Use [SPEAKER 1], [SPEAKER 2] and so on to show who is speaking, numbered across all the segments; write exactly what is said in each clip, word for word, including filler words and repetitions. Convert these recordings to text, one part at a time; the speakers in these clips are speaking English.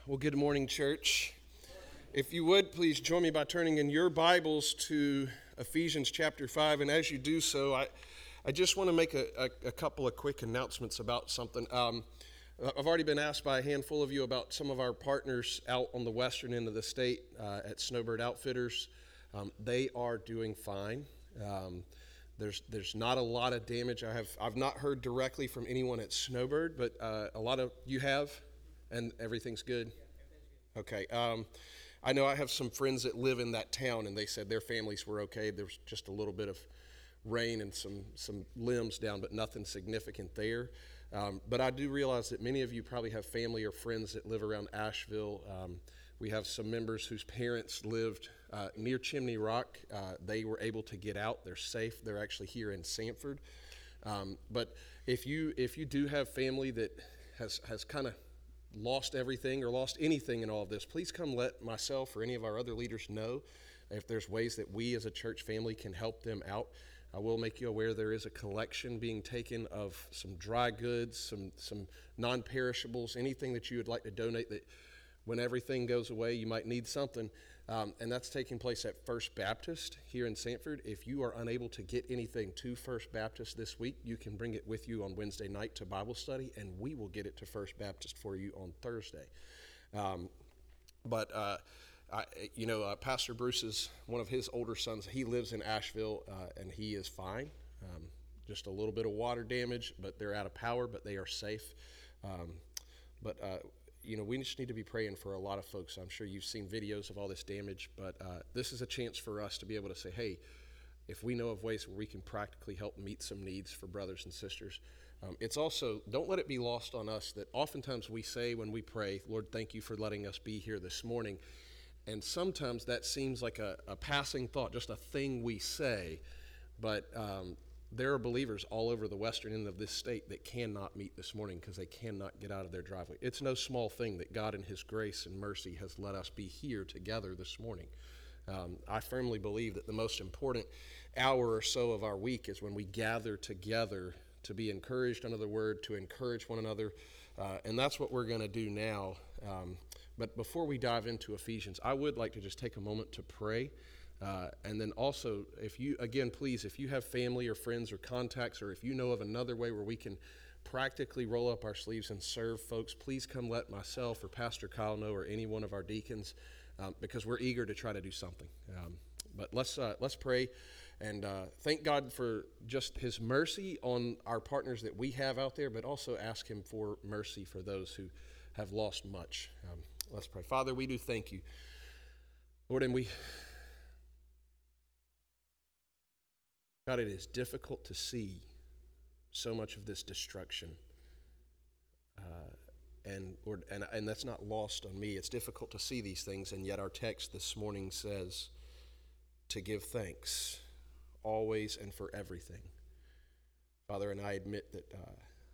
[SPEAKER 1] Well, good morning, church. If you would, please join me by turning in your Bibles to Ephesians chapter five. And as you do so, I, I just want to make a, a, a couple of quick announcements about something. Um, I've already been asked by a handful of you about some of our partners out on the western end of the state uh, at Snowbird Outfitters. Um, they are doing fine. Um, there's there's not a lot of damage. I have I've not heard directly from anyone at Snowbird, but uh, a lot of you have, and everything's good. Okay. Um, I know I have some friends that live in that town, and they said their families were okay. There was just a little bit of rain and some some limbs down, but nothing significant there. Um, but I do realize that many of you probably have family or friends that live around Asheville. Um, we have some members whose parents lived uh, near Chimney Rock. Uh, they were able to get out. They're safe. They're actually here in Sanford. Um, but if you if you do have family that has has kind of lost everything or lost anything in all of this, please come let myself or any of our other leaders know if there's ways that we as a church family can help them out. I will make you aware there is a collection being taken of some dry goods, some some non-perishables, anything that you would like to donate that when everything goes away you might need something. Um, and that's taking place at First Baptist here in Sanford. If you are unable to get anything to First Baptist this week, you can bring it with you on Wednesday night to Bible study, and we will get it to First Baptist for you on Thursday. Um, but, uh, I, you know, uh, Pastor Bruce's, one of his older sons, he lives in Asheville, uh, and he is fine. Um, just a little bit of water damage, but they're out of power, but they are safe. Um, but, uh, You know, we just need to be praying for a lot of folks. I'm sure you've seen videos of all this damage, but uh, this is a chance for us to be able to say, hey, if we know of ways where we can practically help meet some needs for brothers and sisters. Um, it's also, don't let it be lost on us that oftentimes we say when we pray, Lord, thank you for letting us be here this morning. And sometimes that seems like a, a passing thought, just a thing we say, but um, there are believers all over the western end of this state that cannot meet this morning because they cannot get out of their driveway. It's no small thing that God in his grace and mercy has let us be here together this morning. Um, I firmly believe that the most important hour or so of our week is when we gather together to be encouraged under the word, to encourage one another, uh, and that's what we're going to do now. Um, but before we dive into Ephesians, I would like to just take a moment to pray. Uh, and then also, if you, again, please, if you have family or friends or contacts, or if you know of another way where we can practically roll up our sleeves and serve folks, please come let myself or Pastor Kyle know, or any one of our deacons, um, because we're eager to try to do something. Um, but let's uh, let's pray and uh, thank God for just his mercy on our partners that we have out there, but also ask him for mercy for those who have lost much. Um, let's pray. Father, we do thank you, Lord, and we... God, it is difficult to see so much of this destruction, uh, and Lord, and and that's not lost on me. It's difficult to see these things, and yet our text this morning says to give thanks always and for everything, Father. And I admit that uh,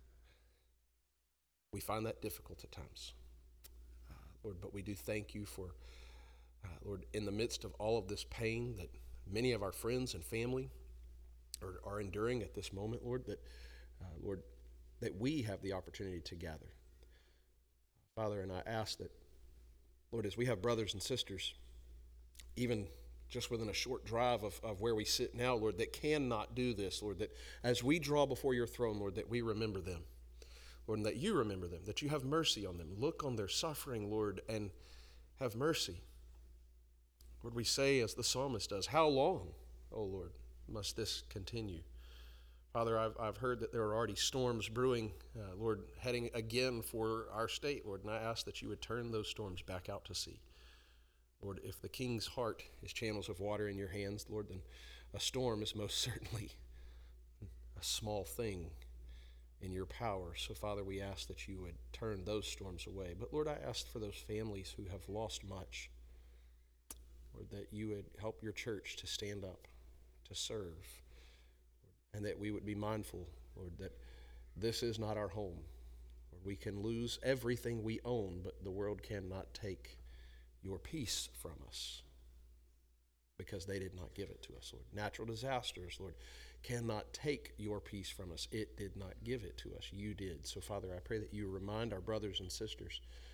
[SPEAKER 1] we find that difficult at times, uh, Lord. But we do thank you for, uh, Lord, in the midst of all of this pain that many of our friends and family Are, are enduring at this moment, Lord, that, uh, Lord, that we have the opportunity to gather. Father, and I ask that, Lord, as we have brothers and sisters, even just within a short drive of, of where we sit now, Lord, that cannot do this, Lord, that as we draw before your throne, Lord, that we remember them, Lord, and that you remember them, that you have mercy on them. Look on their suffering, Lord, and have mercy. Lord, we say, as the psalmist does, how long, O Lord, must this continue? Father, I've, I've heard that there are already storms brewing, uh, Lord, heading again for our state, Lord, and I ask that you would turn those storms back out to sea. Lord, if the king's heart is channels of water in your hands, Lord, then a storm is most certainly a small thing in your power. So, Father, we ask that you would turn those storms away. But, Lord, I ask for those families who have lost much, Lord, that you would help your church to stand up, to serve, and that we would be mindful, Lord, that this is not our home. Lord, we can lose everything we own, but the world cannot take your peace from us because they did not give it to us, Lord. Natural disasters, Lord, cannot take your peace from us. It did not give it to us. You did. So, Father, I pray that you remind our brothers and sisters,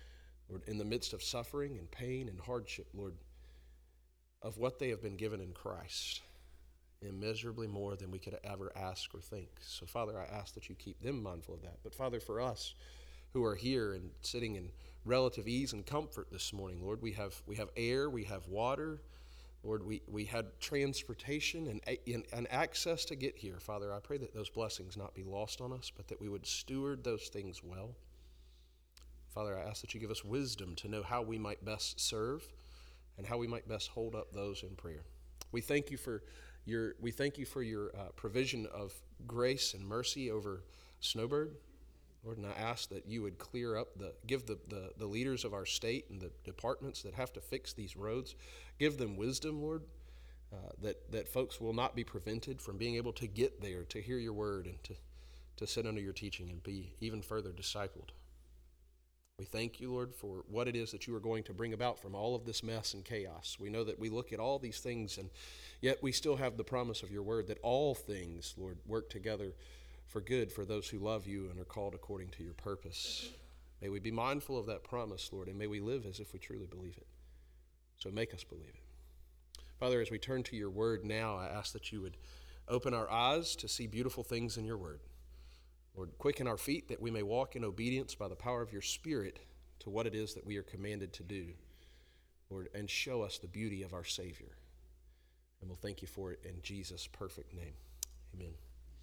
[SPEAKER 1] Lord, in the midst of suffering and pain and hardship, Lord, of what they have been given in Christ, immeasurably more than we could ever ask or think. So, Father, I ask that you keep them mindful of that. But, Father, for us who are here and sitting in relative ease and comfort this morning, Lord, we have we have air, we have water, Lord, we, we had transportation and, and, and access to get here. Father, I pray that those blessings not be lost on us, but that we would steward those things well. Father, I ask that you give us wisdom to know how we might best serve and how we might best hold up those in prayer. We thank you for your we thank you for your uh, provision of grace and mercy over Snowbird, Lord, and I ask that you would clear up the give the, the the leaders of our state and the departments that have to fix these roads, give them wisdom, Lord, uh, that that folks will not be prevented from being able to get there to hear your word and to to sit under your teaching and be even further discipled. We thank you, Lord, for what it is that you are going to bring about from all of this mess and chaos. We know that we look at all these things, and yet we still have the promise of your word that all things, Lord, work together for good for those who love you and are called according to your purpose. May we be mindful of that promise, Lord, and may we live as if we truly believe it. So make us believe it. Father, as we turn to your word now, I ask that you would open our eyes to see beautiful things in your word. Lord, quicken our feet that we may walk in obedience by the power of your Spirit to what it is that we are commanded to do. Lord, and show us the beauty of our Savior. And we'll thank you for it in Jesus' perfect name. Amen.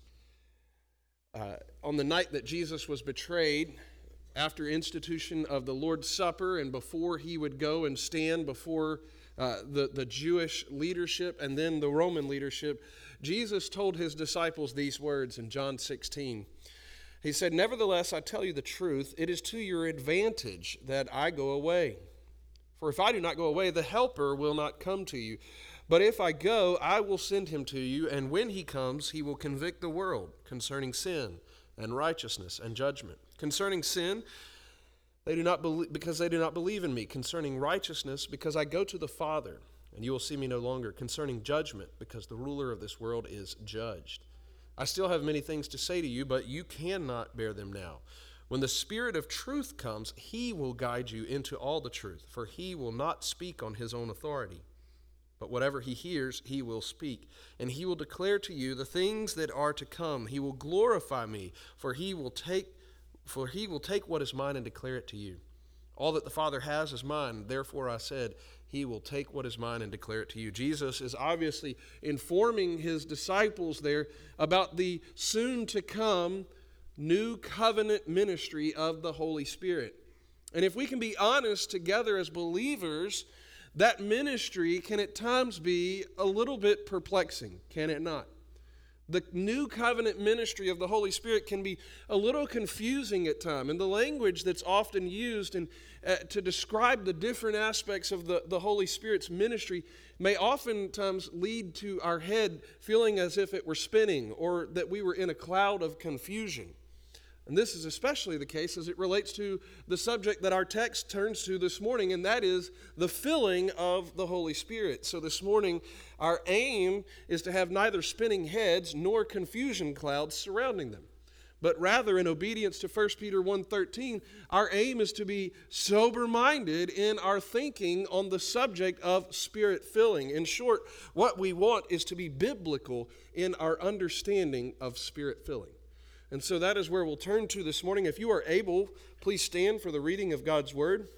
[SPEAKER 1] Uh, on the night that Jesus was betrayed, after institution of the Lord's Supper and before he would go and stand before uh, the, the Jewish leadership and then the Roman leadership, Jesus told his disciples these words in John sixteen. He said, "Nevertheless, I tell you the truth, it is to your advantage that I go away. For if I do not go away, the Helper will not come to you. But if I go, I will send him to you, and when he comes, he will convict the world concerning sin and righteousness and judgment. Concerning sin, they do not believe, because they do not believe in me. Concerning righteousness, because I go to the Father, and you will see me no longer. Concerning judgment, because the ruler of this world is judged. I still have many things to say to you, but you cannot bear them now. When the Spirit of truth comes, he will guide you into all the truth, for he will not speak on his own authority. But whatever he hears, he will speak, and he will declare to you the things that are to come. He will glorify me, for he will take, for he will take what is mine and declare it to you. All that the Father has is mine. Therefore I said, he will take what is mine and declare it to you." Jesus is obviously informing his disciples there about the soon-to-come new covenant ministry of the Holy Spirit. And if we can be honest together as believers, that ministry can at times be a little bit perplexing, can it not? The new covenant ministry of the Holy Spirit can be a little confusing at times. And the language that's often used in, uh, to describe the different aspects of the, the Holy Spirit's ministry may oftentimes lead to our head feeling as if it were spinning or that we were in a cloud of confusion. And this is especially the case as it relates to the subject that our text turns to this morning, and that is the filling of the Holy Spirit. So this morning, our aim is to have neither spinning heads nor confusion clouds surrounding them. But rather, in obedience to First Peter one thirteen, our aim is to be sober-minded in our thinking on the subject of Spirit filling. In short, what we want is to be biblical in our understanding of Spirit filling. And so that is where we'll turn to this morning. If you are able, please stand for the reading of God's Word.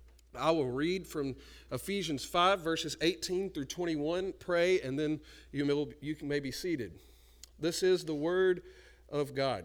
[SPEAKER 1] I will read from Ephesians five, verses eighteen through twenty-one. Pray, and then you may, you may be seated. This is the Word of God.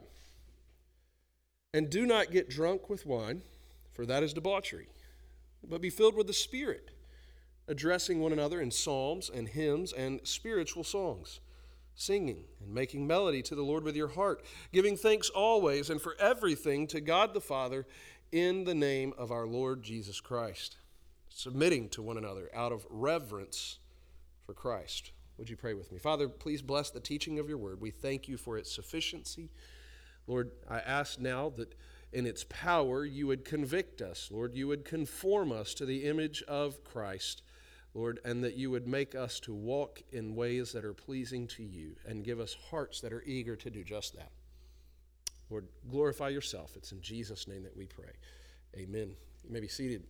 [SPEAKER 1] "And do not get drunk with wine, for that is debauchery, but be filled with the Spirit, addressing one another in psalms and hymns and spiritual songs, singing and making melody to the Lord with your heart, giving thanks always and for everything to God the Father in the name of our Lord Jesus Christ, submitting to one another out of reverence for Christ." Would you pray with me? Father, please bless the teaching of your word. We thank you for its sufficiency. Lord, I ask now that in its power you would convict us. Lord, you would conform us to the image of Christ. Lord, and that you would make us to walk in ways that are pleasing to you and give us hearts that are eager to do just that. Lord, glorify yourself. It's in Jesus' name that we pray. Amen You may be seated.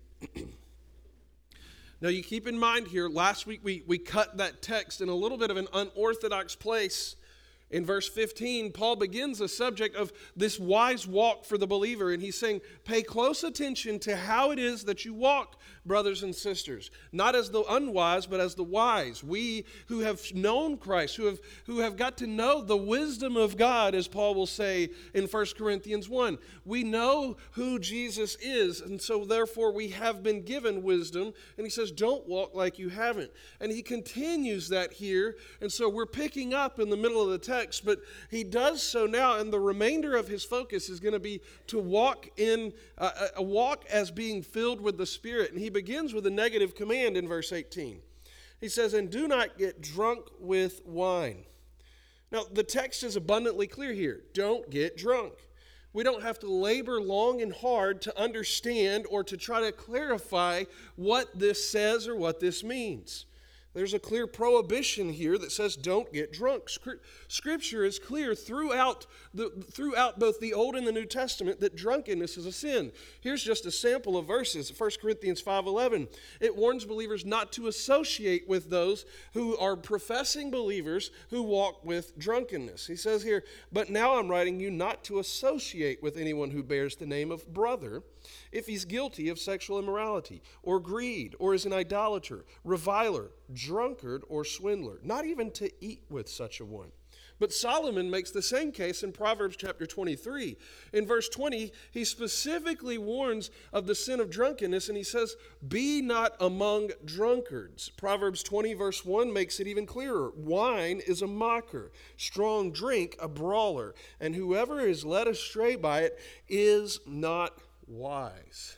[SPEAKER 1] Now, you keep in mind here, last week we, we cut that text in a little bit of an unorthodox place. In verse fifteen, Paul begins the subject of this wise walk for the believer, and he's saying, pay close attention to how it is that you walk, brothers and sisters, not as the unwise, but as the wise. We who have known Christ, who have, who have got to know the wisdom of God, as Paul will say in First Corinthians one. We know who Jesus is, and so therefore we have been given wisdom, and he says, don't walk like you haven't. And he continues that here, and so we're picking up in the middle of the text. But he does so now, and the remainder of his focus is going to be to walk in uh, a walk as being filled with the Spirit. And he begins with a negative command in verse eighteen. He says, "And do not get drunk with wine." Now, the text is abundantly clear here. Don't get drunk. We don't have to labor long and hard to understand or to try to clarify what this says or what this means. There's a clear prohibition here that says don't get drunk. Scripture is clear throughout the, throughout both the Old and the New Testament that drunkenness is a sin. Here's just a sample of verses. First Corinthians five eleven. It warns believers not to associate with those who are professing believers who walk with drunkenness. He says here, "But now I'm writing you not to associate with anyone who bears the name of brother, if he's guilty of sexual immorality, or greed, or is an idolater, reviler, drunkard, or swindler, not even to eat with such a one." But Solomon makes the same case in Proverbs chapter twenty-three. In verse twenty, he specifically warns of the sin of drunkenness, and he says, "Be not among drunkards." Proverbs twenty verse one makes it even clearer. "Wine is a mocker, strong drink a brawler, and whoever is led astray by it is not wise."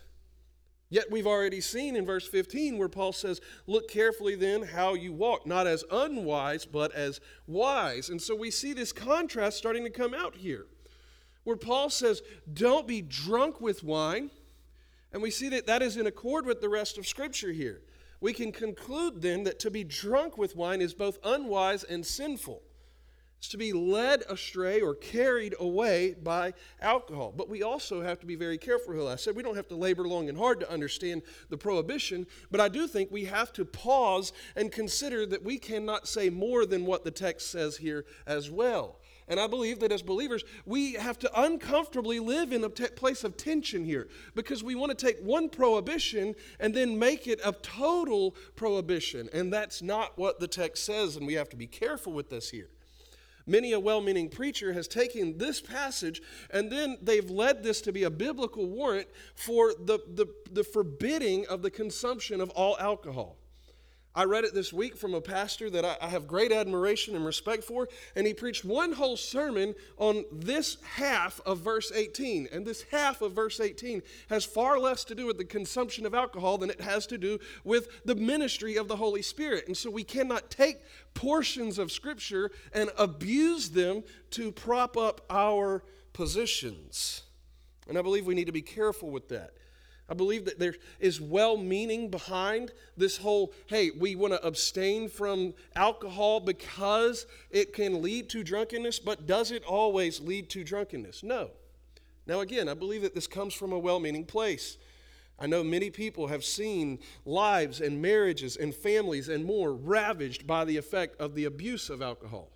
[SPEAKER 1] Yet we've already seen in verse fifteen where Paul says, "Look carefully then how you walk, not as unwise, but as wise." And so we see this contrast starting to come out here, where Paul says, don't be drunk with wine. And we see that that is in accord with the rest of Scripture here. We can conclude then that to be drunk with wine is both unwise and sinful. It's to be led astray or carried away by alcohol. But we also have to be very careful here. I said we don't have to labor long and hard to understand the prohibition, but I do think we have to pause and consider that we cannot say more than what the text says here as well. And I believe that as believers, we have to uncomfortably live in a t- place of tension here, because we want to take one prohibition and then make it a total prohibition. And that's not what the text says, and we have to be careful with this here. Many a well-meaning preacher has taken this passage and then they've led this to be a biblical warrant for the, the, the forbidding of the consumption of all alcohol. I read it this week from a pastor that I, I have great admiration and respect for, and he preached one whole sermon on this half of verse eighteen. And this half of verse eighteen has far less to do with the consumption of alcohol than it has to do with the ministry of the Holy Spirit. And so we cannot take portions of Scripture and abuse them to prop up our positions. And I believe we need to be careful with that. I believe that there is well-meaning behind this whole, hey, we want to abstain from alcohol because it can lead to drunkenness, but does it always lead to drunkenness? No. Now again, I believe that this comes from a well-meaning place. I know many people have seen lives and marriages and families and more ravaged by the effect of the abuse of alcohol.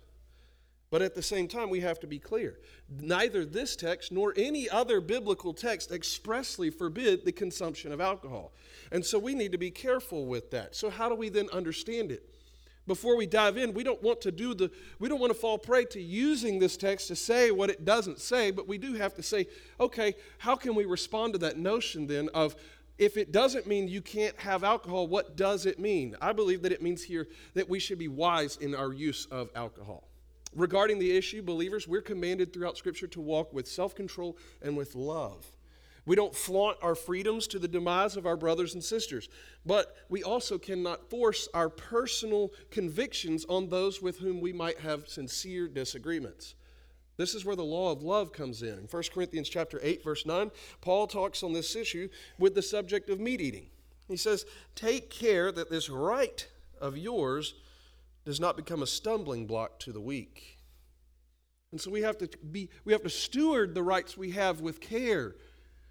[SPEAKER 1] But at the same time, we have to be clear. Neither this text nor any other biblical text expressly forbid the consumption of alcohol. And so we need to be careful with that. So how do we then understand it? Before we dive in, we don't want to do the we don't want to fall prey to using this text to say what it doesn't say, but we do have to say, okay, how can we respond to that notion then of, if it doesn't mean you can't have alcohol, what does it mean? I believe that it means here that we should be wise in our use of alcohol. Regarding the issue, believers, we're commanded throughout Scripture to walk with self-control and with love. We don't flaunt our freedoms to the demise of our brothers and sisters, but we also cannot force our personal convictions on those with whom we might have sincere disagreements. This is where the law of love comes in. In First Corinthians chapter eight, verse nine, Paul talks on this issue with the subject of meat eating. He says, "Take care that this right of yours does not become a stumbling block to the weak." And so we have to be, we have to steward the rights we have with care.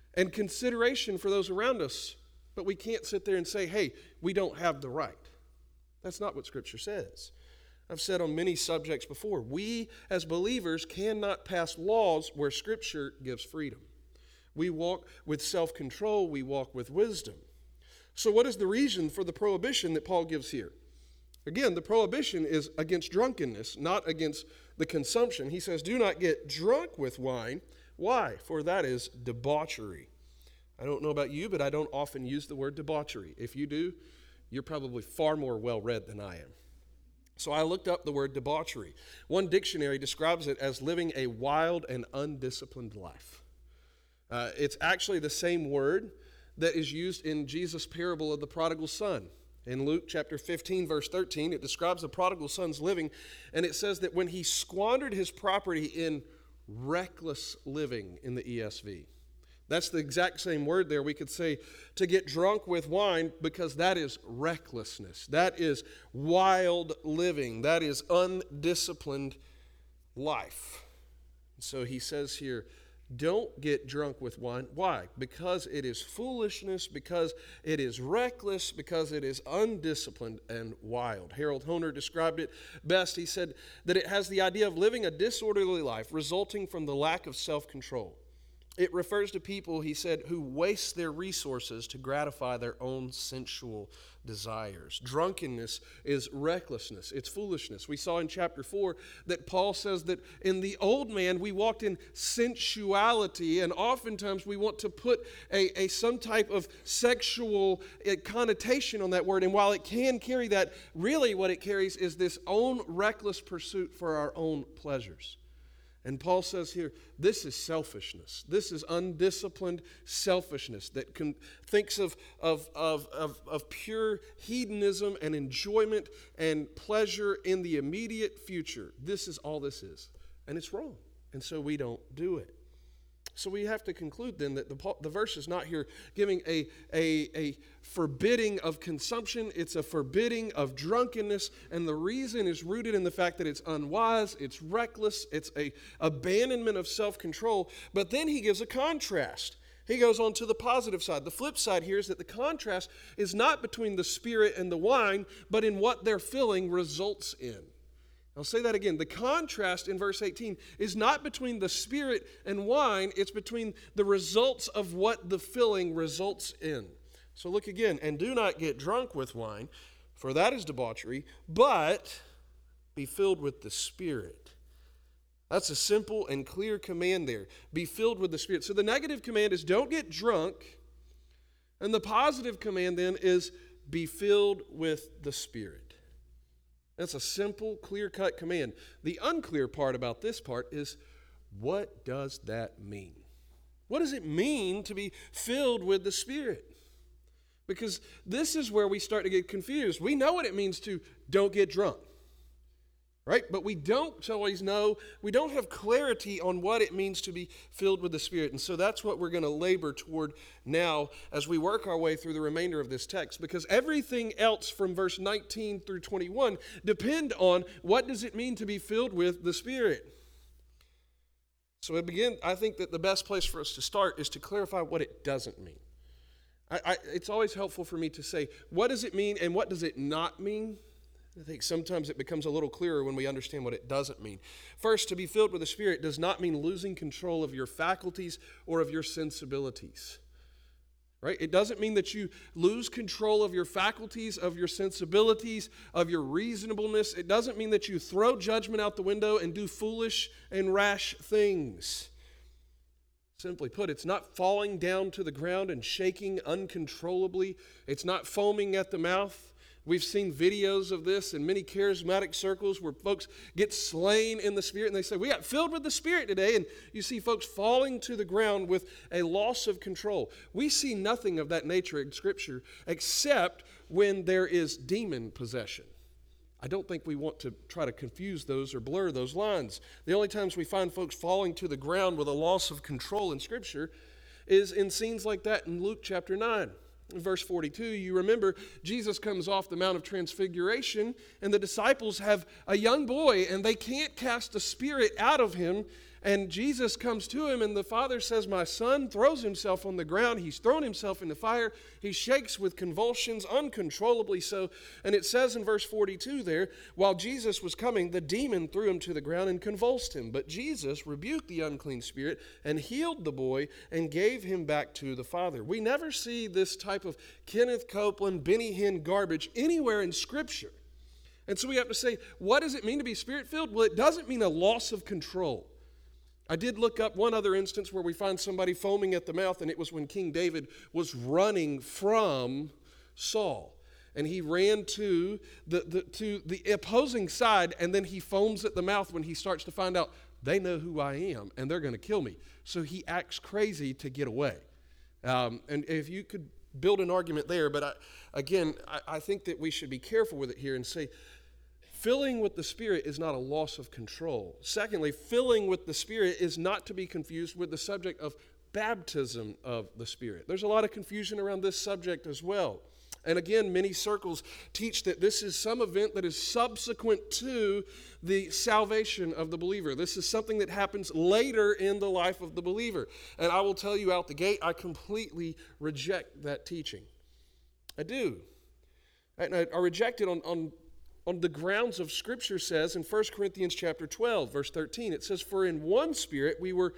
[SPEAKER 1] and consideration for those around us. But we can't sit there and say, hey, we don't have the right. That's not what Scripture says. I've said on many subjects before, we as believers cannot pass laws where Scripture gives freedom. We walk with self-control, we walk with wisdom. So what is the reason for the prohibition that Paul gives here? Again, the prohibition is against drunkenness, not against the consumption. He says, do not get drunk with wine. Why? For that is debauchery. I don't know about you, but I don't often use the word debauchery. If you do, you're probably far more well-read than I am. So I looked up the word debauchery. One dictionary describes it as living a wild and undisciplined life. Uh, it's actually the same word that is used in Jesus' parable of the prodigal son. In Luke chapter fifteen, verse thirteen, it describes the prodigal son's living, and it says that when he squandered his property in reckless living in the E S V. That's the exact same word there. We could say to get drunk with wine, because that is recklessness. That is wild living. That is undisciplined life. So he says here, don't get drunk with wine. Why? Because it is foolishness, because it is reckless, because it is undisciplined and wild. Harold Hoehner described it best. He said that it has the idea of living a disorderly life resulting from the lack of self-control. It refers to people, he said, who waste their resources to gratify their own sensual desires. Drunkenness is recklessness. It's foolishness. We saw in chapter four that Paul says that in the old man we walked in sensuality, and oftentimes we want to put a, a some type of sexual connotation on that word. And while it can carry that, really what it carries is this own reckless pursuit for our own pleasures. And Paul says here, this is selfishness. This is undisciplined selfishness that can, thinks of, of, of, of, of pure hedonism and enjoyment and pleasure in the immediate future. This is all this is. And it's wrong. And so we don't do it. So we have to conclude then that the, the verse is not here giving a, a, a forbidding of consumption. It's a forbidding of drunkenness. And the reason is rooted in the fact that it's unwise, it's reckless, it's a abandonment of self-control. But then he gives a contrast. He goes on to the positive side. The flip side here is that the contrast is not between the spirit and the wine, but in what their filling results in. I'll say that again. The contrast in verse eighteen is not between the spirit and wine. It's between the results of what the filling results in. So look again. And do not get drunk with wine, for that is debauchery, but be filled with the Spirit. That's a simple and clear command there. Be filled with the Spirit. So the negative command is don't get drunk. And the positive command then is be filled with the Spirit. That's a simple, clear-cut command. The unclear part about this part is, what does that mean? What does it mean to be filled with the Spirit? Because this is where we start to get confused. We know what it means to don't get drunk, right? But we don't always know, we don't have clarity on what it means to be filled with the Spirit. And so that's what we're going to labor toward now as we work our way through the remainder of this text, because everything else from verse nineteen through twenty-one depend on what does it mean to be filled with the Spirit. So we begin, I think that the best place for us to start is to clarify what it doesn't mean. I, I, it's always helpful for me to say, what does it mean and what does it not mean? I think sometimes it becomes a little clearer when we understand what it doesn't mean. First, to be filled with the Spirit does not mean losing control of your faculties or of your sensibilities. Right? It doesn't mean that you lose control of your faculties, of your sensibilities, of your reasonableness. It doesn't mean that you throw judgment out the window and do foolish and rash things. Simply put, it's not falling down to the ground and shaking uncontrollably. It's not foaming at the mouth. We've seen videos of this in many charismatic circles where folks get slain in the Spirit and they say, we got filled with the Spirit today. And you see folks falling to the ground with a loss of control. We see nothing of that nature in Scripture except when there is demon possession. I don't think we want to try to confuse those or blur those lines. The only times we find folks falling to the ground with a loss of control in Scripture is in scenes like that in Luke chapter nine. In verse forty-two, you remember Jesus comes off the Mount of Transfiguration, and the disciples have a young boy, and they can't cast a spirit out of him And Jesus comes to him, and the father says, my son, throws himself on the ground. He's thrown himself in the fire. He shakes with convulsions, uncontrollably so. And it says in verse forty-two there, while Jesus was coming, the demon threw him to the ground and convulsed him. But Jesus rebuked the unclean spirit and healed the boy and gave him back to the father. We never see this type of Kenneth Copeland, Benny Hinn garbage anywhere in Scripture. And so we have to say, what does it mean to be Spirit-filled? Well, it doesn't mean a loss of control. I did look up one other instance where we find somebody foaming at the mouth, and it was when King David was running from Saul. And he ran to the, the, to the opposing side, and then he foams at the mouth when he starts to find out, they know who I am, and they're going to kill me. So he acts crazy to get away. Um, and if you could build an argument there, but I, again, I, I think that we should be careful with it here and say, filling with the Spirit is not a loss of control. Secondly, filling with the Spirit is not to be confused with the subject of baptism of the Spirit. There's a lot of confusion around this subject as well. And again, many circles teach that this is some event that is subsequent to the salvation of the believer. This is something that happens later in the life of the believer. And I will tell you out the gate, I completely reject that teaching. I do. And I, I reject it on, on On the grounds of Scripture says in First Corinthians chapter twelve, verse thirteen, it says, for in one Spirit we were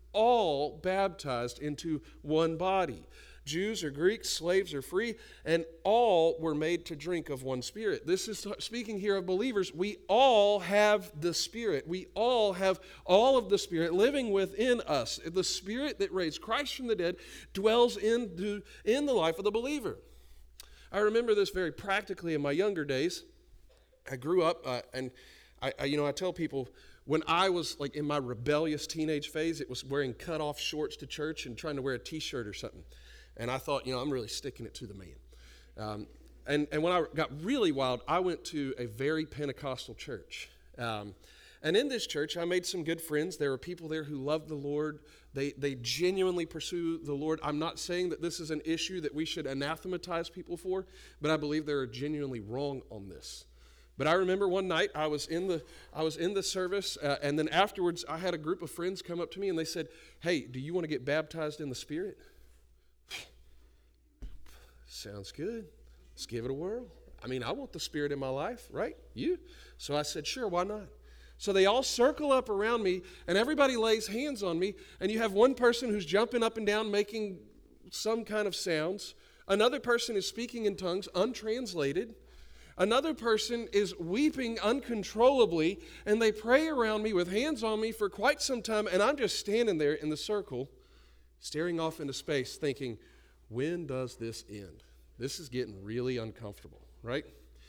[SPEAKER 1] all baptized into one body. Jews or Greeks, slaves or free, and all were made to drink of one Spirit. This is speaking here of believers. We all have the Spirit. We all have all of the Spirit living within us. The Spirit that raised Christ from the dead dwells in, in the life of the believer. I remember this very practically in my younger days. I grew up, uh, and I, I, you know, I tell people when I was like in my rebellious teenage phase, it was wearing cut-off shorts to church and trying to wear a T-shirt or something. And I thought, you know, I'm really sticking it to the man. Um, and and when I got really wild, I went to a very Pentecostal church. Um, and in this church, I made some good friends. There were people there who loved the Lord. They they genuinely pursue the Lord. I'm not saying that this is an issue that we should anathematize people for, but I believe they're genuinely wrong on this. But I remember one night I was in the I was in the service, uh, and then afterwards I had a group of friends come up to me and they said, "Hey, do you want to get baptized in the Spirit?" Sounds good. Let's give it a whirl. I mean, I want the Spirit in my life, right? You? So I said, sure, why not? So they all circle up around me, and everybody lays hands on me, and you have one person who's jumping up and down making some kind of sounds. Another person is speaking in tongues, untranslated. Another person is weeping uncontrollably, and they pray around me with hands on me for quite some time, and I'm just standing there in the circle, staring off into space, thinking, when does this end? This is getting really uncomfortable, right?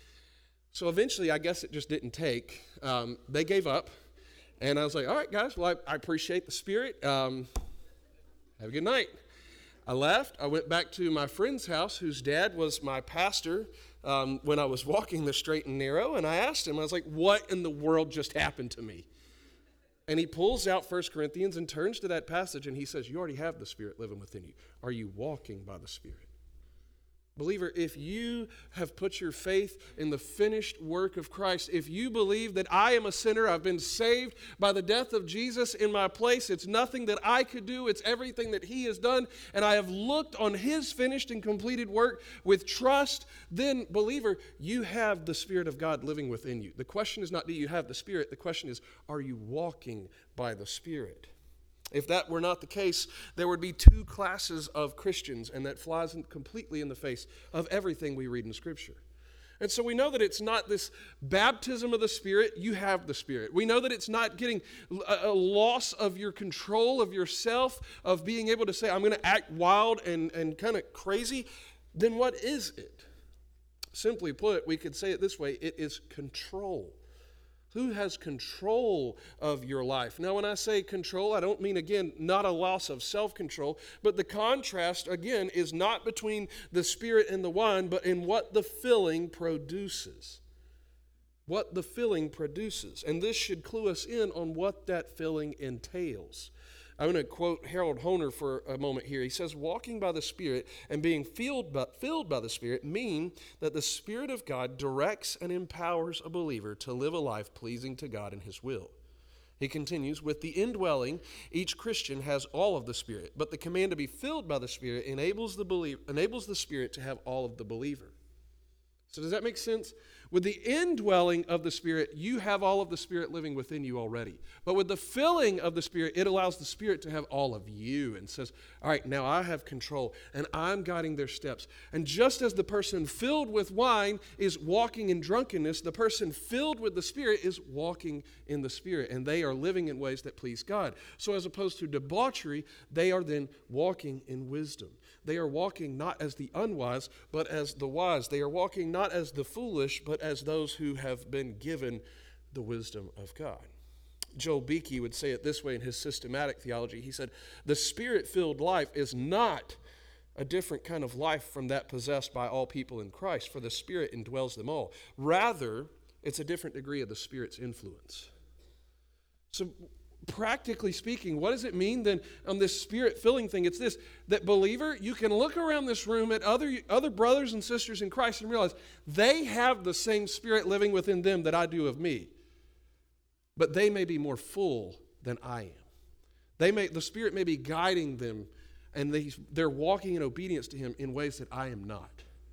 [SPEAKER 1] So eventually, I guess it just didn't take. Um, they gave up, and I was like, all right, guys, well, I, I appreciate the Spirit. Um, have a good night. I left. I went back to my friend's house, whose dad was my pastor um, when I was walking the straight and narrow, and I asked him, I was like, what in the world just happened to me? And he pulls out First Corinthians and turns to that passage, and he says, you already have the Spirit living within you. Are you walking by the Spirit? Believer, if you have put your faith in the finished work of Christ, if you believe that I am a sinner, I've been saved by the death of Jesus in my place, it's nothing that I could do, it's everything that He has done, and I have looked on His finished and completed work with trust, then, believer, you have the Spirit of God living within you. The question is not, do you have the Spirit? The question is, are you walking by the Spirit? If that were not the case, there would be two classes of Christians, and that flies in completely in the face of everything we read in Scripture. And so we know that it's not this baptism of the Spirit, you have the Spirit. We know that it's not getting a, a loss of your control of yourself, of being able to say, I'm going to act wild and, and kind of crazy. Then what is it? Simply put, we could say it this way, it is control. Who has control of your life? Now, when I say control, I don't mean, again, not a loss of self-control, but the contrast, again, is not between the Spirit and the wine, but in what the filling produces. What the filling produces. And this should clue us in on what that filling entails. I'm going to quote Harold Hoehner for a moment here. He says, walking by the Spirit and being filled by, filled by the Spirit mean that the Spirit of God directs and empowers a believer to live a life pleasing to God and His will. He continues, with the indwelling, each Christian has all of the Spirit, but the command to be filled by the Spirit enables the believer, enables the Spirit to have all of the believer. So does that make sense? With the indwelling of the Spirit, you have all of the Spirit living within you already. But with the filling of the Spirit, it allows the Spirit to have all of you and says, all right, now I have control and I'm guiding their steps. And just as the person filled with wine is walking in drunkenness, the person filled with the Spirit is walking in the Spirit. And they are living in ways that please God. So as opposed to debauchery, they are then walking in wisdom. They are walking not as the unwise, but as the wise. They are walking not as the foolish, but as those who have been given the wisdom of God. Joel Beeke would say it this way in his systematic theology. He said, the Spirit-filled life is not a different kind of life from that possessed by all people in Christ, for the Spirit indwells them all. Rather, it's a different degree of the Spirit's influence. So, practically speaking, what does it mean then on this Spirit-filling thing? It's this, that believer, you can look around this room at other, other brothers and sisters in Christ and realize they have the same Spirit living within them that I do of me. But they may be more full than I am. They may, the Spirit may be guiding them, and they, they're walking in obedience to Him in ways that I am not.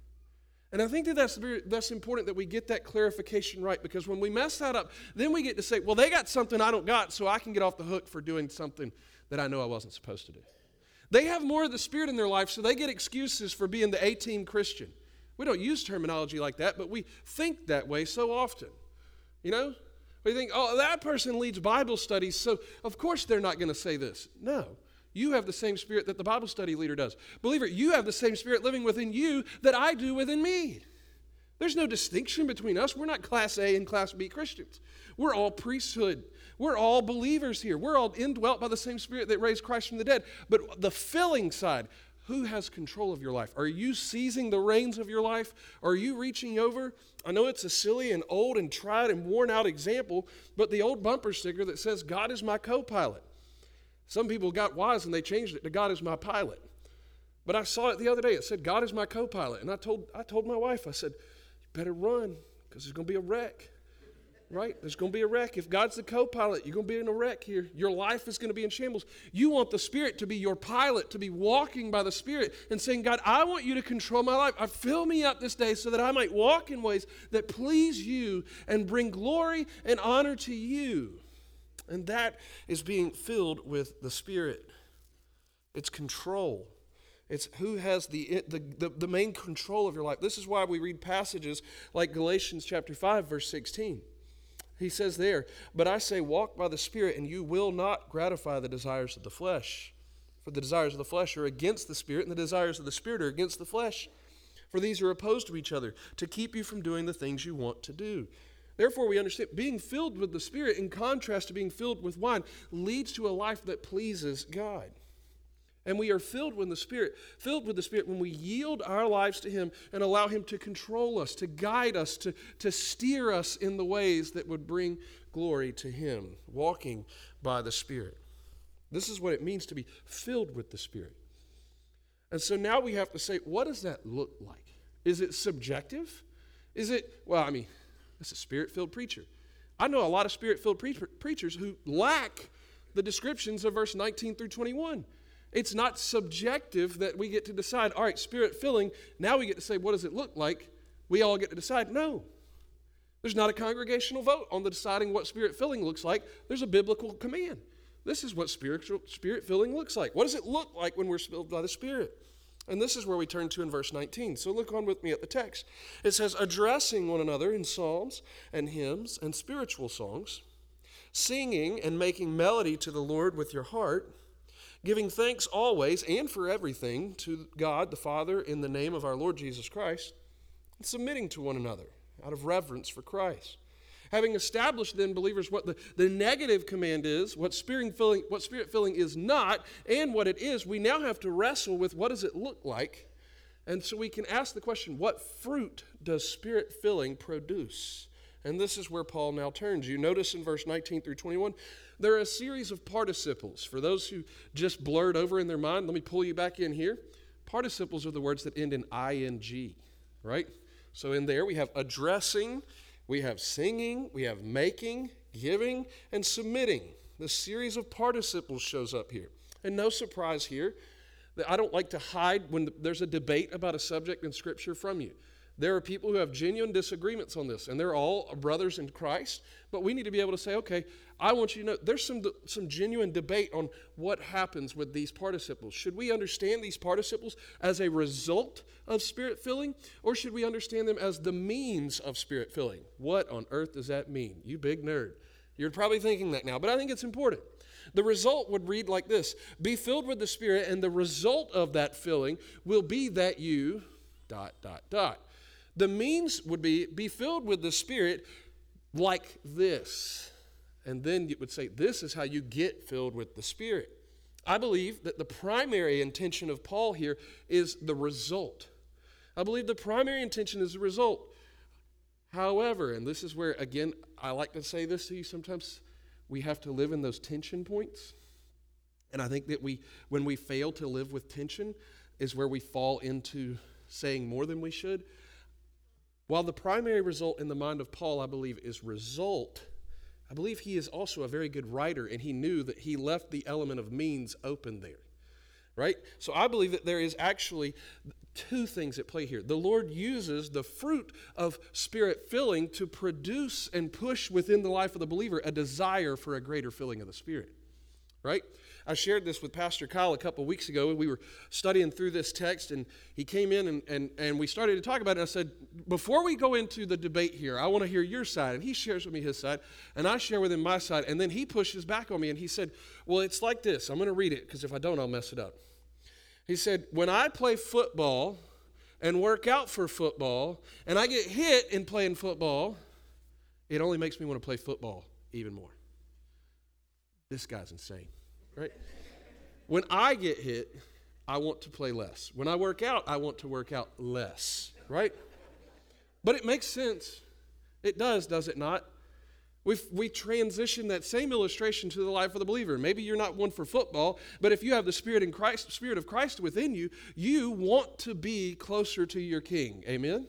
[SPEAKER 1] And I think that that's, very, that's important that we get that clarification right, because when we mess that up, then we get to say, well, they got something I don't got, so I can get off the hook for doing something that I know I wasn't supposed to do. They have more of the Spirit in their life, so they get excuses for being the A-team Christian. We don't use terminology like that, but we think that way so often. You know? We think, oh, that person leads Bible studies, so of course they're not going to say this. No. You have the same Spirit that the Bible study leader does. Believer, you have the same Spirit living within you that I do within me. There's no distinction between us. We're not Class A and Class B Christians. We're all priesthood. We're all believers here. We're all indwelt by the same Spirit that raised Christ from the dead. But the filling side, who has control of your life? Are you seizing the reins of your life? Are you reaching over? I know it's a silly and old and tried and worn out example, but the old bumper sticker that says, God is my co-pilot. Some people got wise and they changed it to God is my pilot. But I saw it the other day. It said, God is my co-pilot. And I told I told my wife, I said, you better run because there's going to be a wreck. Right? There's going to be a wreck. If God's the co-pilot, you're going to be in a wreck here. Your life is going to be in shambles. You want the Spirit to be your pilot, to be walking by the Spirit and saying, God, I want you to control my life. I fill me up this day so that I might walk in ways that please you and bring glory and honor to you. And that is being filled with the Spirit. It's control. It's who has the, the, the, the main control of your life. This is why we read passages like Galatians chapter five, verse sixteen. He says there, but I say walk by the Spirit, and you will not gratify the desires of the flesh. For the desires of the flesh are against the Spirit, and the desires of the Spirit are against the flesh. For these are opposed to each other, to keep you from doing the things you want to do. Therefore, we understand being filled with the Spirit, in contrast to being filled with wine, leads to a life that pleases God. And we are filled with the Spirit, filled with the Spirit when we yield our lives to Him and allow Him to control us, to guide us, to, to steer us in the ways that would bring glory to Him, walking by the Spirit. This is what it means to be filled with the Spirit. And so now we have to say, what does that look like? Is it subjective? Is it, well, I mean, it's a Spirit-filled preacher. I know a lot of Spirit-filled pre- preachers who lack the descriptions of verse nineteen through twenty-one. It's not subjective that we get to decide, all right, Spirit-filling, now we get to say, what does it look like? We all get to decide. No. There's not a congregational vote on the deciding what Spirit-filling looks like. There's a biblical command. This is what spiritual Spirit-filling looks like. What does it look like when we're filled by the Spirit? And this is where we turn to in verse nineteen. So look on with me at the text. It says, addressing one another in psalms and hymns and spiritual songs, singing and making melody to the Lord with your heart, giving thanks always and for everything to God the Father in the name of our Lord Jesus Christ, and submitting to one another out of reverence for Christ. Having established then, believers, what the, the negative command is, what spirit-filling, what spirit-filling is not, and what it is, we now have to wrestle with what does it look like. And so we can ask the question, what fruit does spirit-filling produce? And this is where Paul now turns. You notice in verse nineteen through twenty-one, there are a series of participles. For those who just blurred over in their mind, let me pull you back in here. Participles are the words that end in ing, right? So in there we have addressing, we have singing, we have making, giving, and submitting. The series of participles shows up here. And no surprise here that I don't like to hide when there's a debate about a subject in Scripture from you. There are people who have genuine disagreements on this, and they're all brothers in Christ, but we need to be able to say, okay, I want you to know there's some, some genuine debate on what happens with these participles. Should we understand these participles as a result of Spirit filling, or should we understand them as the means of Spirit filling? What on earth does that mean? You big nerd. You're probably thinking that now, but I think it's important. The result would read like this: be filled with the Spirit, and the result of that filling will be that you, dot, dot, dot. The means would be, be filled with the Spirit like this. And then it would say, this is how you get filled with the Spirit. I believe that the primary intention of Paul here is the result. I believe the primary intention is the result. However, and this is where, again, I like to say this to you sometimes, we have to live in those tension points. And I think that we, when we fail to live with tension, is where we fall into saying more than we should. While the primary result in the mind of Paul, I believe, is result, I believe he is also a very good writer, and he knew that he left the element of means open there, right? So I believe that there is actually two things at play here. The Lord uses the fruit of Spirit filling to produce and push within the life of the believer a desire for a greater filling of the Spirit, right? I shared this with Pastor Kyle a couple weeks ago. We were studying through this text, and he came in, and, and, and we started to talk about it. I said, before we go into the debate here, I want to hear your side. And he shares with me his side, and I share with him my side. And then he pushes back on me, and he said, well, it's like this. I'm going to read it, because if I don't, I'll mess it up. He said, when I play football and work out for football, and I get hit in playing football, it only makes me want to play football even more. This guy's insane. Right? When I get hit, I want to play less. When I work out, I want to work out less. Right? But it makes sense. It does, does it not? We we transition that same illustration to the life of the believer. Maybe you're not one for football, but if you have the Spirit in Christ, Spirit of Christ within you, you want to be closer to your King. Amen?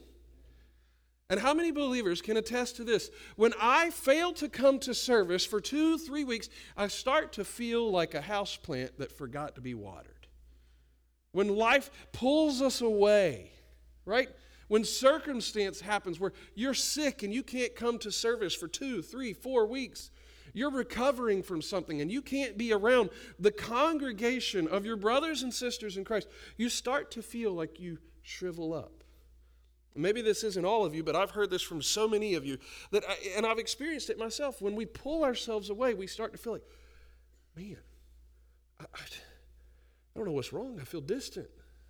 [SPEAKER 1] And how many believers can attest to this? When I fail to come to service for two, three weeks, I start to feel like a houseplant that forgot to be watered. When life pulls us away, right? When circumstance happens where you're sick and you can't come to service for two, three, four weeks, you're recovering from something and you can't be around the congregation of your brothers and sisters in Christ, you start to feel like you shrivel up. Maybe this isn't all of you, but I've heard this from so many of you, that I, and I've experienced it myself. When we pull ourselves away, we start to feel like, man, I, I, I don't know what's wrong. I feel distant.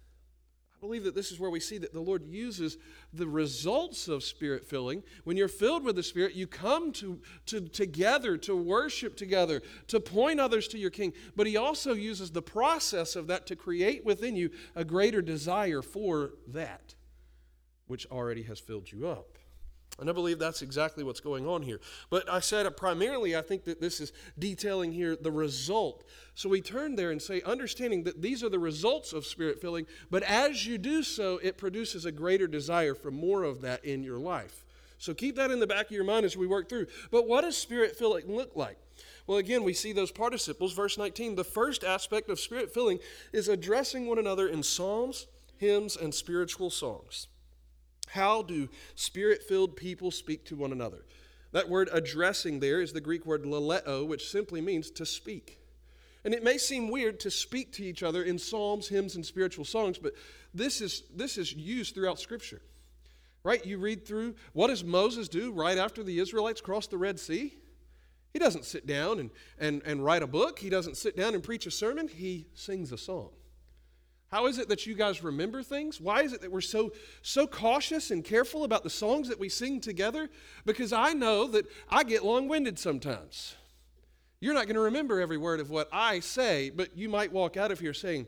[SPEAKER 1] I believe that this is where we see that the Lord uses the results of Spirit filling. When you're filled with the Spirit, you come to, to together to worship together, to point others to your King. But He also uses the process of that to create within you a greater desire for that which already has filled you up. And I believe that's exactly what's going on here. But I said uh, primarily, I think that this is detailing here the result. So we turn there and say, understanding that these are the results of Spirit filling, but as you do so, it produces a greater desire for more of that in your life. So keep that in the back of your mind as we work through. But what does Spirit filling look like? Well, again, we see those participles. Verse nineteen, the first aspect of Spirit filling is addressing one another in psalms, hymns, and spiritual songs. How do Spirit-filled people speak to one another? That word addressing there is the Greek word laleo, which simply means to speak. And it may seem weird to speak to each other in psalms, hymns, and spiritual songs, but this is, this is used throughout Scripture. Right? You read through, what does Moses do right after the Israelites cross the Red Sea? He doesn't sit down and, and, and write a book. He doesn't sit down and preach a sermon. He sings a song. How is it that you guys remember things? Why is it that we're so, so cautious and careful about the songs that we sing together? Because I know that I get long-winded sometimes. You're not going to remember every word of what I say, but you might walk out of here saying,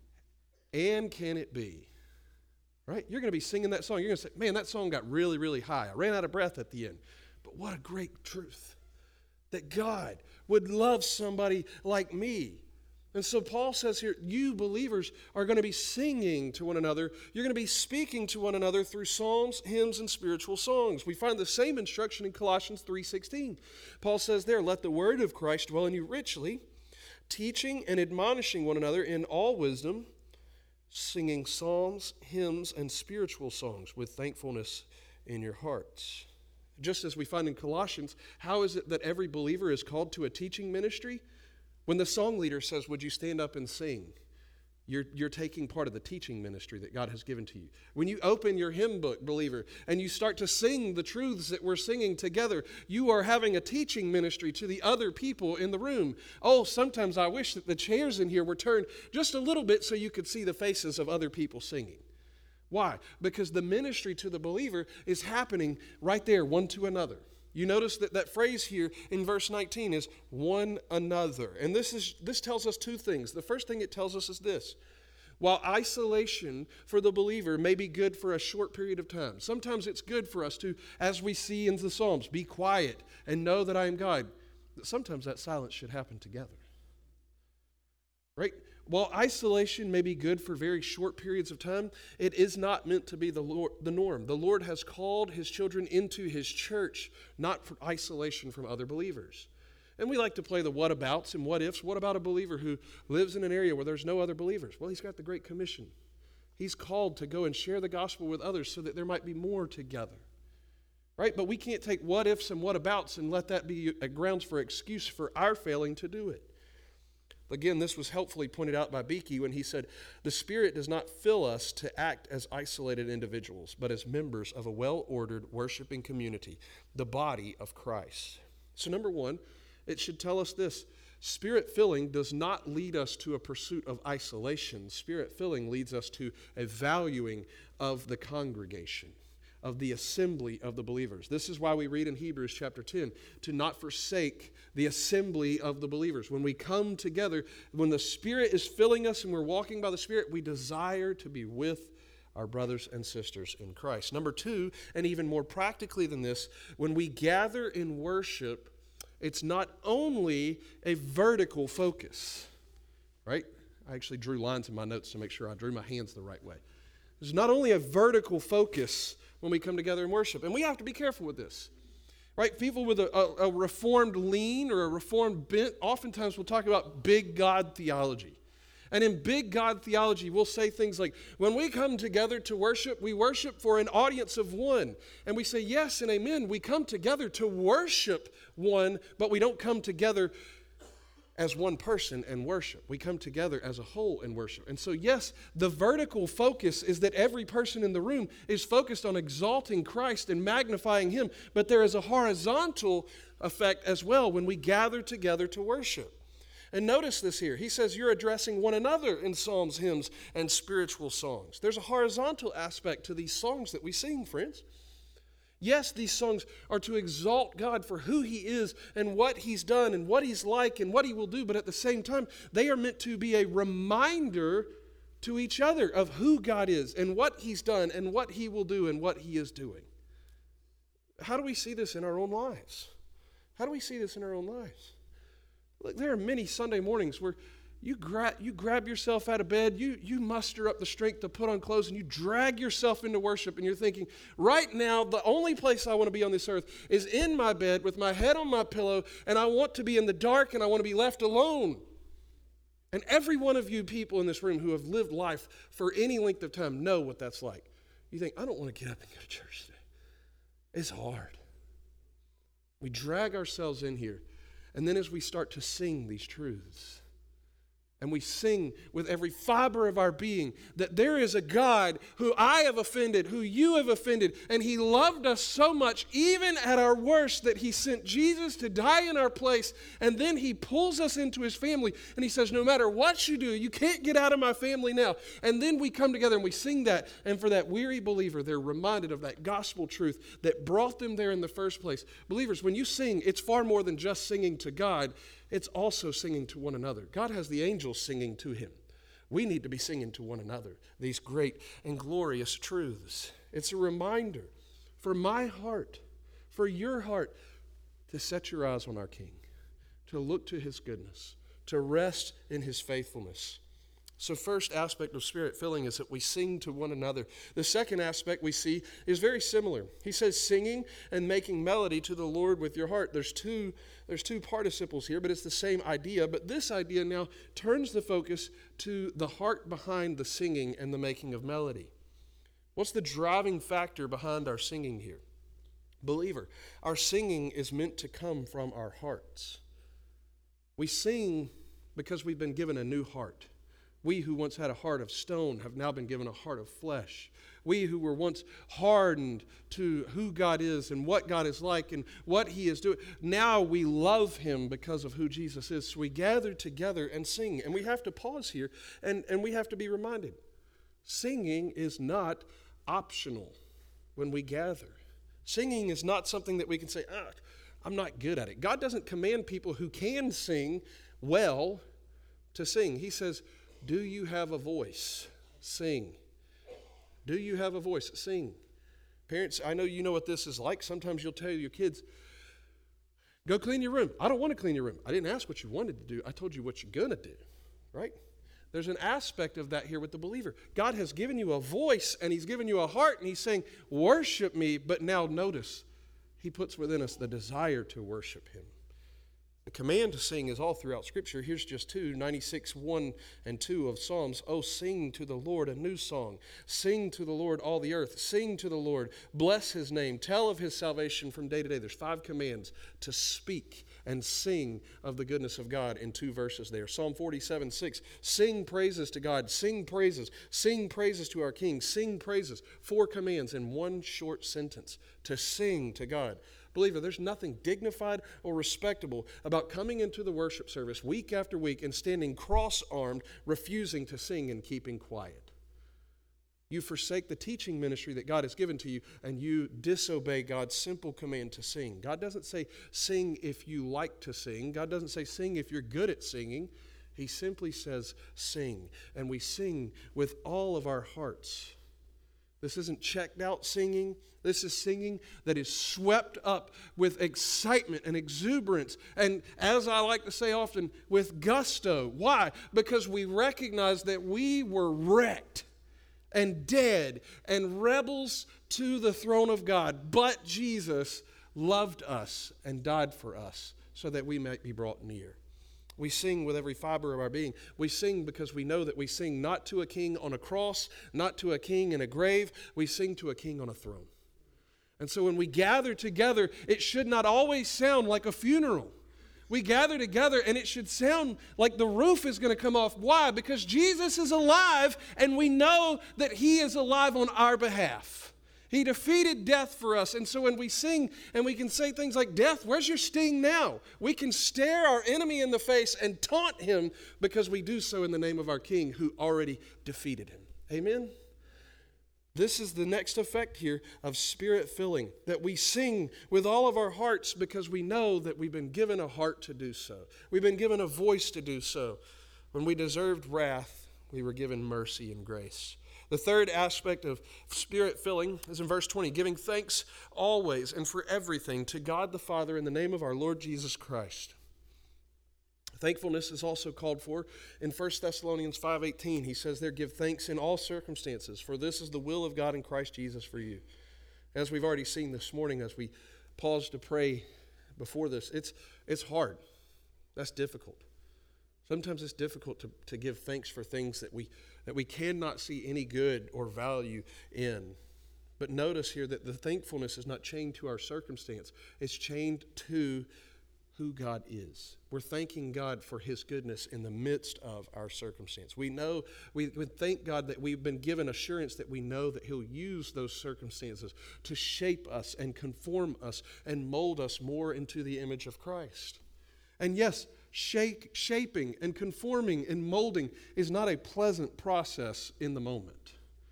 [SPEAKER 1] and can it be? Right? You're going to be singing that song. You're going to say, man, that song got really, really high. I ran out of breath at the end. But what a great truth that God would love somebody like me. And so Paul says here, you believers are going to be singing to one another. You're going to be speaking to one another through psalms, hymns, and spiritual songs. We find the same instruction in Colossians three sixteen. Paul says there, let the word of Christ dwell in you richly, teaching and admonishing one another in all wisdom, singing psalms, hymns, and spiritual songs with thankfulness in your hearts. Just as we find in Colossians, how is it that every believer is called to a teaching ministry? When the song leader says, would you stand up and sing? You're, you're taking part of the teaching ministry that God has given to you. When you open your hymn book, believer, and you start to sing the truths that we're singing together, you are having a teaching ministry to the other people in the room. Oh, sometimes I wish that the chairs in here were turned just a little bit so you could see the faces of other people singing. Why? Because the ministry to the believer is happening right there, one to another. You notice that that phrase here in verse nineteen is one another. And this is this tells us two things. The first thing it tells us is this. While isolation for the believer may be good for a short period of time, sometimes it's good for us to, as we see in the Psalms, be quiet and know that I am God. But sometimes that silence should happen together. Right? While isolation may be good for very short periods of time, it is not meant to be the Lord, the norm. The Lord has called his children into his church, not for isolation from other believers. And we like to play the whatabouts and what ifs. What about a believer who lives in an area where there's no other believers? Well, he's got the Great Commission. He's called to go and share the gospel with others so that there might be more together. Right? But we can't take what ifs and whatabouts and let that be a grounds for excuse for our failing to do it. Again, this was helpfully pointed out by Beeke when he said, the Spirit does not fill us to act as isolated individuals, but as members of a well-ordered worshiping community, the body of Christ. So number one, it should tell us this. Spirit-filling does not lead us to a pursuit of isolation. Spirit-filling leads us to a valuing of the congregation, of the assembly of the believers. This is why we read in Hebrews chapter ten, to not forsake the assembly of the believers. When we come together, when the Spirit is filling us and we're walking by the Spirit, we desire to be with our brothers and sisters in Christ. Number two, and even more practically than this, when we gather in worship, it's not only a vertical focus, right? I actually drew lines in my notes to make sure I drew my hands the right way. There's not only a vertical focus when we come together and worship, and we have to be careful with this. Right? People with a, a, a reformed lean or a reformed bent oftentimes will talk about big God theology. And in big God theology, we'll say things like, when we come together to worship, we worship for an audience of one. And we say yes and amen. We come together to worship one, but we don't come together as one person and worship. We come together as a whole and worship. And so yes, the vertical focus is that every person in the room is focused on exalting Christ and magnifying him, but there is a horizontal effect as well when we gather together to worship. And notice this here. He says you're addressing one another in psalms, hymns, and spiritual songs. There's a horizontal aspect to these songs that we sing, friends. Yes, these songs are to exalt God for who he is and what he's done and what he's like and what he will do, but at the same time, they are meant to be a reminder to each other of who God is and what he's done and what he will do and what he is doing. How do we see this in our own lives? How do we see this in our own lives? Look, there are many Sunday mornings where You grab, you grab yourself out of bed, you, you muster up the strength to put on clothes, and you drag yourself into worship, and you're thinking, right now, the only place I want to be on this earth is in my bed with my head on my pillow, and I want to be in the dark, and I want to be left alone. And every one of you people in this room who have lived life for any length of time know what that's like. You think, I don't want to get up and go to church today. It's hard. We drag ourselves in here, and then as we start to sing these truths, and we sing with every fiber of our being that there is a God who I have offended, who you have offended, and he loved us so much, even at our worst, that he sent Jesus to die in our place, and then he pulls us into his family, and he says, no matter what you do, you can't get out of my family now. And then we come together and we sing that, and for that weary believer, they're reminded of that gospel truth that brought them there in the first place. Believers, when you sing, it's far more than just singing to God. It's also singing to one another. God has the angels singing to him. We need to be singing to one another these great and glorious truths. It's a reminder for my heart, for your heart, to set your eyes on our King, to look to his goodness, to rest in his faithfulness. So first aspect of spirit filling is that we sing to one another. The second aspect we see is very similar. He says singing and making melody to the Lord with your heart. There's two, there's two participles here, but it's the same idea. But this idea now turns the focus to the heart behind the singing and the making of melody. What's the driving factor behind our singing here? Believer, our singing is meant to come from our hearts. We sing because we've been given a new heart. We who once had a heart of stone have now been given a heart of flesh. We who were once hardened to who God is and what God is like and what he is doing, now we love him because of who Jesus is. So we gather together and sing. And we have to pause here and, and we have to be reminded. Singing is not optional when we gather. Singing is not something that we can say, ah, I'm not good at it. God doesn't command people who can sing well to sing. He says, do you have a voice? Sing. Do you have a voice? Sing. Parents, I know you know what this is like. Sometimes you'll tell your kids, go clean your room. I don't want to clean your room. I didn't ask what you wanted to do. I told you what you're going to do, right? There's an aspect of that here with the believer. God has given you a voice and he's given you a heart and he's saying, worship me. But now notice, he puts within us the desire to worship him. The command to sing is all throughout Scripture. Here's just two, ninety-six, one and two of Psalms. Oh, sing to the Lord a new song. Sing to the Lord all the earth. Sing to the Lord. Bless his name. Tell of his salvation from day to day. There's five commands to speak and sing of the goodness of God in two verses there. Psalm forty-seven, six. Sing praises to God. Sing praises. Sing praises to our King. Sing praises. Four commands in one short sentence to sing to God. Believer, there's nothing dignified or respectable about coming into the worship service week after week and standing cross-armed, refusing to sing and keeping quiet. You forsake the teaching ministry that God has given to you, and you disobey God's simple command to sing. God doesn't say sing if you like to sing. God doesn't say sing if you're good at singing. He simply says sing, and we sing with all of our hearts. This isn't checked out singing. This is singing that is swept up with excitement and exuberance. And as I like to say often, with gusto. Why? Because we recognize that we were wrecked and dead and rebels to the throne of God. But Jesus loved us and died for us so that we might be brought near. We sing with every fiber of our being. We sing because we know that we sing not to a king on a cross, not to a king in a grave. We sing to a king on a throne. And so when we gather together, it should not always sound like a funeral. We gather together and it should sound like the roof is going to come off. Why? Because Jesus is alive and we know that he is alive on our behalf. He defeated death for us. And so when we sing and we can say things like, death, where's your sting now? We can stare our enemy in the face and taunt him because we do so in the name of our King who already defeated him. Amen? This is the next effect here of spirit filling, that we sing with all of our hearts because we know that we've been given a heart to do so. We've been given a voice to do so. When we deserved wrath, we were given mercy and grace. The third aspect of spirit filling is in verse twenty, giving thanks always and for everything to God the Father in the name of our Lord Jesus Christ. Thankfulness is also called for in First Thessalonians five eighteen. He says there, give thanks in all circumstances, for this is the will of God in Christ Jesus for you. As we've already seen this morning, as we pause to pray before this, it's, it's hard. That's difficult. Sometimes it's difficult to, to give thanks for things that we that we cannot see any good or value in. But notice here that the thankfulness is not chained to our circumstance. It's chained to who God is. We're thanking God for his goodness in the midst of our circumstance. We know, we, we thank God that we've been given assurance that we know that he'll use those circumstances to shape us and conform us and mold us more into the image of Christ. And yes, Shake, shaping and conforming and molding is not a pleasant process in the moment.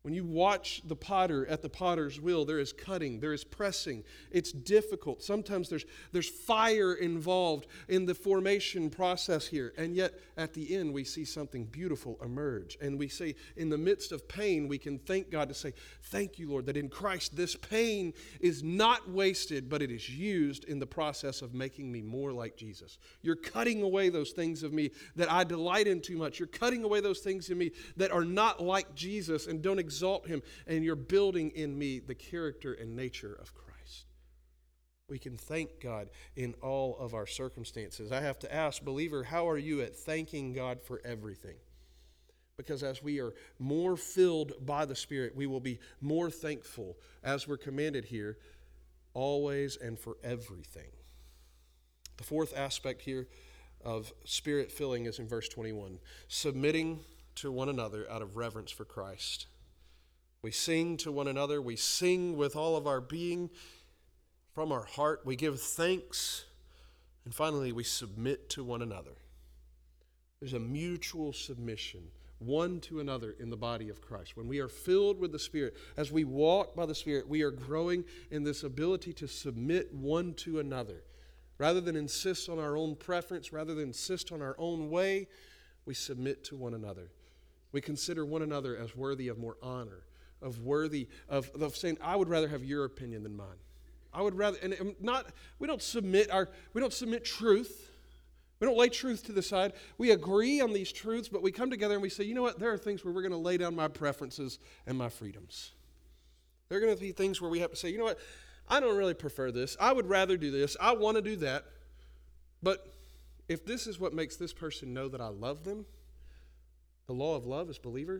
[SPEAKER 1] When you watch the potter at the potter's wheel, there is cutting, there is pressing. It's difficult. Sometimes there's, there's fire involved in the formation process here. And yet, at the end, we see something beautiful emerge. And we say, in the midst of pain, we can thank God to say, thank you, Lord, that in Christ, this pain is not wasted, but it is used in the process of making me more like Jesus. You're cutting away those things of me that I delight in too much. You're cutting away those things in me that are not like Jesus and don't exist. Exalt him, and you're building in me the character and nature of Christ. We can thank God in all of our circumstances. I have to ask, believer, how are you at thanking God for everything? Because as we are more filled by the Spirit, we will be more thankful, as we're commanded here, always and for everything. The fourth aspect here of Spirit filling is in verse twenty-one, submitting to one another out of reverence for Christ. We sing to one another. We sing with all of our being from our heart. We give thanks. And finally, we submit to one another. There's a mutual submission, one to another in the body of Christ. When we are filled with the Spirit, as we walk by the Spirit, we are growing in this ability to submit one to another. Rather than insist on our own preference, rather than insist on our own way, we submit to one another. We consider one another as worthy of more honor, of worthy of, of saying, I would rather have your opinion than mine. I would rather, and not, we don't submit our, we don't submit truth. We don't lay truth to the side. We agree on these truths, but we come together and we say, you know what, there are things where we're going to lay down my preferences and my freedoms. There are going to be things where we have to say, you know what, I don't really prefer this. I would rather do this. I want to do that. But if this is what makes this person know that I love them, the law of love as believer,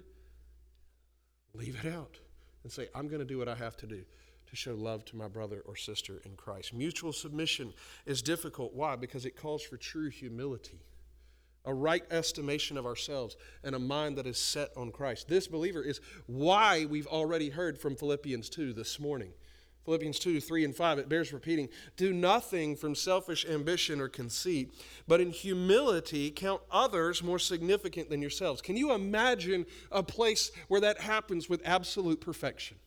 [SPEAKER 1] leave it out and say, I'm going to do what I have to do to show love to my brother or sister in Christ. Mutual submission is difficult. Why? Because it calls for true humility, a right estimation of ourselves, and a mind that is set on Christ. This, believer, is why we've already heard from Philippians two this morning. Philippians two, three, and five, it bears repeating. Do nothing from selfish ambition or conceit, but in humility count others more significant than yourselves. Can you imagine a place where that happens with absolute perfection?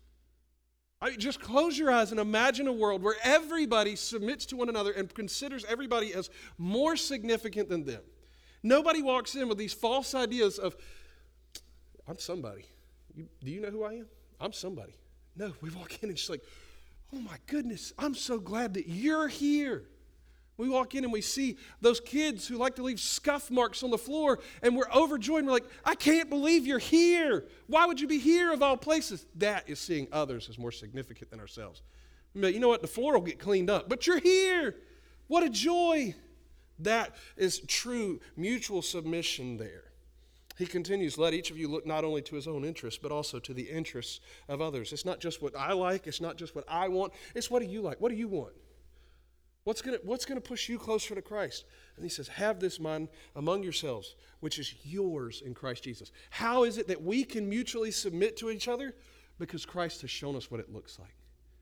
[SPEAKER 1] I mean, just close your eyes and imagine a world where everybody submits to one another and considers everybody as more significant than them. Nobody walks in with these false ideas of, I'm somebody. You, do you know who I am? I'm somebody. No, we walk in and it's like, oh my goodness, I'm so glad that you're here. We walk in and we see those kids who like to leave scuff marks on the floor, and we're overjoyed and we're like, I can't believe you're here. Why would you be here of all places? That is seeing others as more significant than ourselves. But you know what? The floor will get cleaned up, but you're here. What a joy. That is true mutual submission there. He continues, let each of you look not only to his own interests, but also to the interests of others. It's not just what I like. It's not just what I want. It's what do you like? What do you want? What's going to what's going to push you closer to Christ? And he says, have this mind among yourselves, which is yours in Christ Jesus. How is it that we can mutually submit to each other? Because Christ has shown us what it looks like.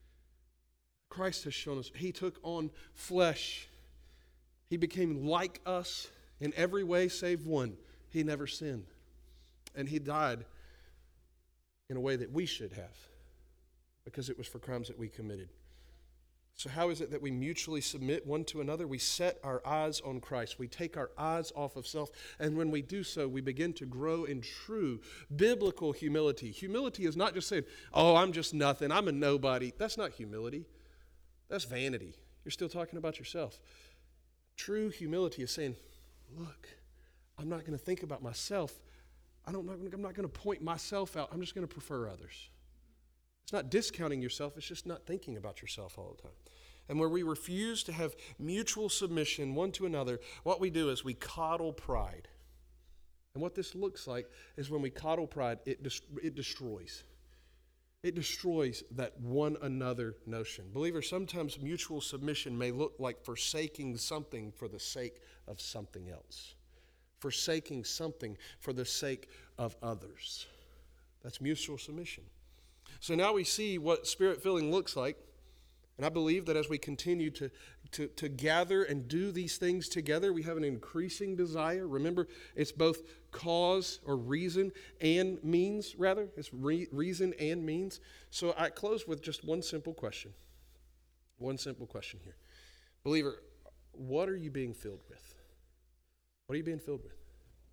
[SPEAKER 1] Christ has shown us. He took on flesh. He became like us in every way save one. He never sinned. And he died in a way that we should have, because it was for crimes that we committed. So how is it that we mutually submit one to another? We set our eyes on Christ. We take our eyes off of self. And when we do so, we begin to grow in true biblical humility. Humility is not just saying, oh, I'm just nothing. I'm a nobody. That's not humility. That's vanity. You're still talking about yourself. True humility is saying, look, I'm not going to think about myself. I don't, I'm not going to point myself out. I'm just going to prefer others. It's not discounting yourself. It's just not thinking about yourself all the time. And where we refuse to have mutual submission one to another, what we do is we coddle pride. And what this looks like is when we coddle pride, it, dest- it destroys. It destroys that one another notion. Believers, sometimes mutual submission may look like forsaking something for the sake of something else. Forsaking something for the sake of others. That's mutual submission. So now we see what spirit filling looks like. And I believe that as we continue to, to, to gather and do these things together, we have an increasing desire. Remember, it's both cause or reason and means, rather. It's re- reason and means. So I close with just one simple question. One simple question here. Believer, what are you being filled with? What are you being filled with?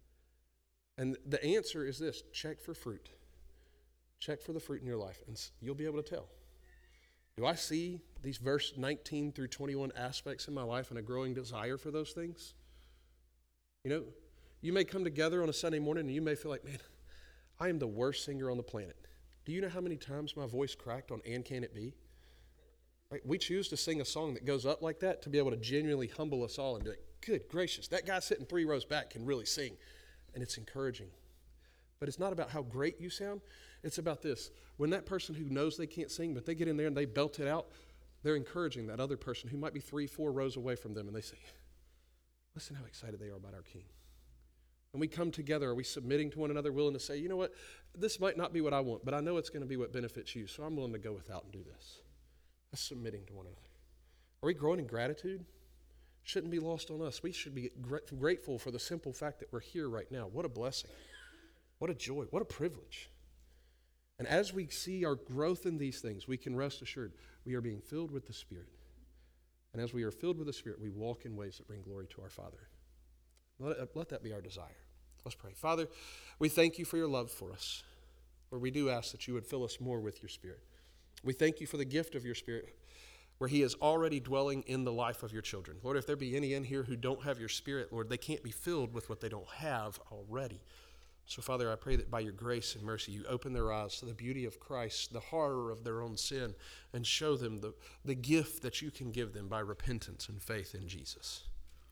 [SPEAKER 1] And the answer is this: check for fruit. Check for the fruit in your life, and you'll be able to tell. Do I see these verse nineteen through twenty-one aspects in my life and a growing desire for those things? You know, you may come together on a Sunday morning and you may feel like, man, I am the worst singer on the planet. Do you know how many times my voice cracked on And Can It Be? Right? We choose to sing a song that goes up like that to be able to genuinely humble us all and be like, good gracious, that guy sitting three rows back can really sing. And it's encouraging. But it's not about how great you sound. It's about this. When that person who knows they can't sing, but they get in there and they belt it out, they're encouraging that other person who might be three, four rows away from them, and they say, listen how excited they are about our King. And we come together, are we submitting to one another, willing to say, you know what, this might not be what I want, but I know it's going to be what benefits you, so I'm willing to go without and do this. That's submitting to one another. Are we growing in gratitude? Shouldn't be lost on us. We should be grateful for the simple fact that we're here right now. What a blessing. What a joy. What a privilege. And as we see our growth in these things, we can rest assured we are being filled with the Spirit. And as we are filled with the Spirit, we walk in ways that bring glory to our Father. Let, let that be our desire. Let's pray. Father, we thank you for your love for us. Lord, we do ask that you would fill us more with your Spirit. We thank you for the gift of your Spirit, where he is already dwelling in the life of your children. Lord, if there be any in here who don't have your Spirit, Lord, they can't be filled with what they don't have already. So, Father, I pray that by your grace and mercy, you open their eyes to the beauty of Christ, the horror of their own sin, and show them the, the gift that you can give them by repentance and faith in Jesus.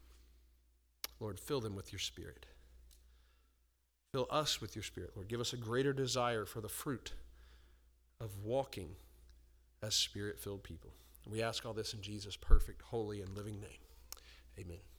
[SPEAKER 1] Lord, fill them with your Spirit. Fill us with your Spirit, Lord. Give us a greater desire for the fruit of walking as Spirit-filled people. We ask all this in Jesus' perfect, holy, and living name. Amen.